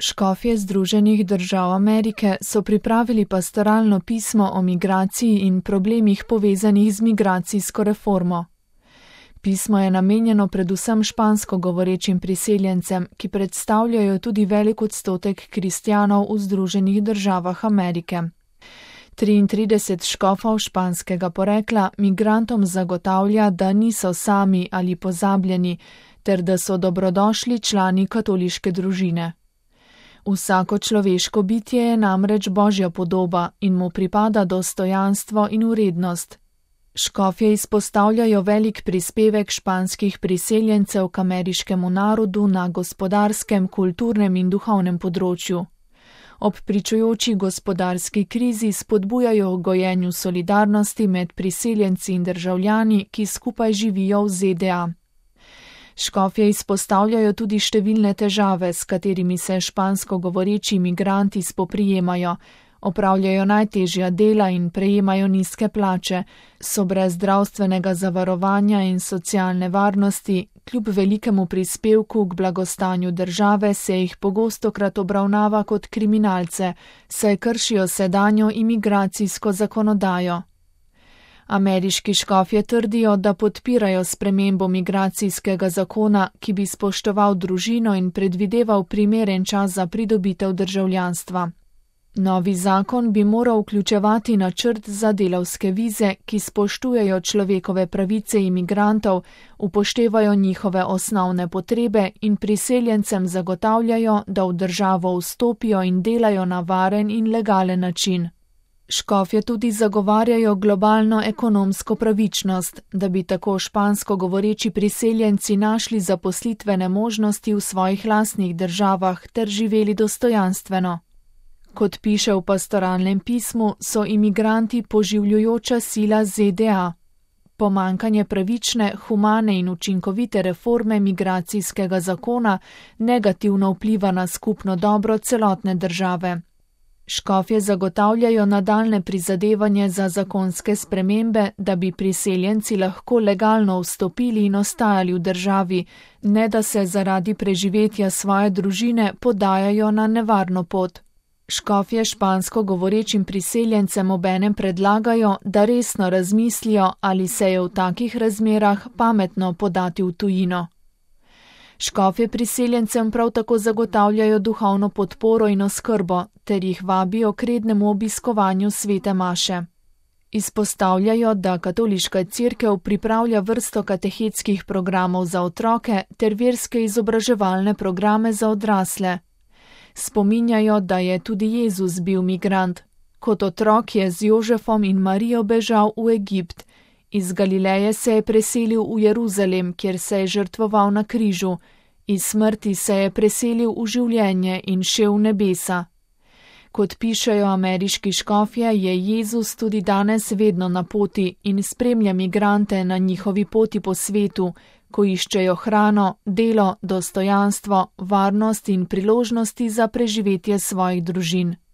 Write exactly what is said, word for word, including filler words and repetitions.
Škofje Združenih držav Amerike so pripravili pastoralno pismo o migraciji in problemih povezanih z migracijsko reformo. Pismo je namenjeno predvsem špansko govorečim priseljencem, ki predstavljajo tudi velik odstotek kristjanov v Združenih državah Amerike. triintrideset škofov španskega porekla migrantom zagotavlja, da niso sami ali pozabljeni, ter da so dobrodošli člani katoliške družine. Vsako človeško bitje je namreč Božja podoba in mu pripada dostojanstvo in vrednost. Škofje izpostavljajo velik prispevek španskih priseljencev k ameriškemu narodu na gospodarskem, kulturnem in duhovnem področju. Ob pričujoči gospodarski krizi spodbujajo gojenju solidarnosti med priseljenci in državljani, ki skupaj živijo v Z D A. Škofje izpostavljajo tudi številne težave, s katerimi se špansko govoreči migranti spoprijemajo, opravljajo najtežja dela in prejemajo nizke plače, so brez zdravstvenega zavarovanja in socialne varnosti, kljub velikemu prispevku k blagostanju države se jih pogostokrat obravnava kot kriminalce, saj kršijo sedanjo imigracijsko zakonodajo. Ameriški škofje trdijo, da podpirajo spremembo migracijskega zakona, ki bi spoštoval družino in predvideval primeren čas za pridobitev državljanstva. Novi zakon bi moral vključevati načrt za delavske vize, ki spoštujejo človekove pravice imigrantov, upoštevajo njihove osnovne potrebe in priseljencem zagotavljajo, da v državo vstopijo in delajo na varen in legalen način. Škofje tudi zagovarjajo globalno ekonomsko pravičnost, da bi tako špansko govoreči priseljenci našli zaposlitvene možnosti v svojih lastnih državah ter živeli dostojanstveno. Kot piše v pastoralnem pismu, so imigranti poživljujoča sila Z D A. Pomanjkanje pravične, humane in učinkovite reforme migracijskega zakona negativno vpliva na skupno dobro celotne države. Škofje zagotavljajo nadaljne prizadevanje za zakonske spremembe, da bi priseljenci lahko legalno vstopili in ostajali v državi, ne da se zaradi preživetja svoje družine podajajo na nevarno pot. Škofje špansko govorečim priseljencem obenem predlagajo, da resno razmislijo, ali se je v takih razmerah pametno podati v tujino. Škofje priseljencem prav tako zagotavljajo duhovno podporo in oskrbo, ter jih vabijo k rednemu obiskovanju svete maše. Izpostavljajo, da katoliška cerkev pripravlja vrsto katehetskih programov za otroke ter verske izobraževalne programe za odrasle. Spominjajo, da je tudi Jezus bil migrant. Kot otrok je z Jožefom in Marijo bežal v Egipt. Iz Galileje se je preselil v Jeruzalem, kjer se je žrtvoval na križu. Iz smrti se je preselil v življenje in šel v nebesa. Kot pišejo ameriški škofje, je Jezus tudi danes vedno na poti in spremlja migrante na njihovi poti po svetu, ko iščejo hrano, delo, dostojanstvo, varnost in priložnosti za preživetje svojih družin.